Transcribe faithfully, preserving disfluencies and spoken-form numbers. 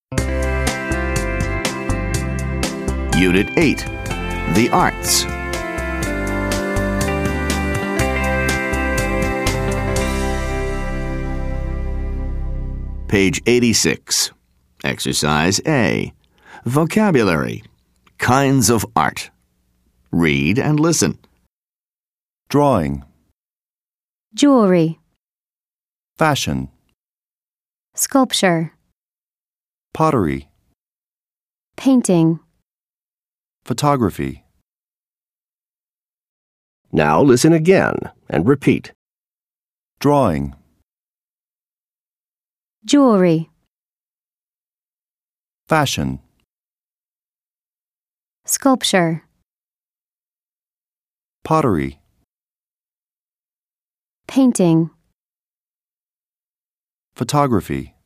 Unit eight, The Arts. Page eighty-six. Exercise A. Vocabulary. Kinds of art. Read and listen. Drawing, Jewelry, fashion, sculpture, pottery, painting. photography. Now listen again and repeat. Drawing, Jewelry, fashion, sculpture, pottery, painting. photography.